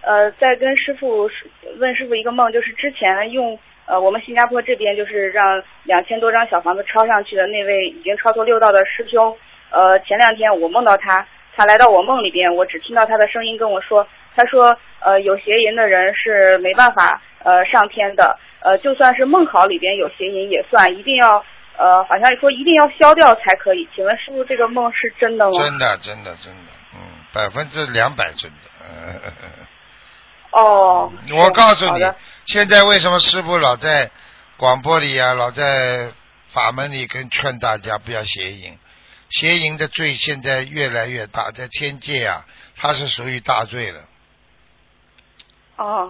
在跟师傅问师傅一个梦，就是之前用我们新加坡这边就是让2000多张小房子抄上去的那位已经超脱六道的师兄，前2天我梦到他来到我梦里边，我只听到他的声音跟我说，他说有邪淫的人是没办法上天的，就算是梦考里边有邪淫也算，一定要好像说一定要消掉才可以。请问师傅，这个梦是真的吗？ 真的，200%真的。 哦， 我告诉你好的， 现在为什么师傅老在广播里啊，老在法门里跟劝大家不要邪淫，邪淫的罪现在越来越大，在天界啊，它是属于大罪了。 哦。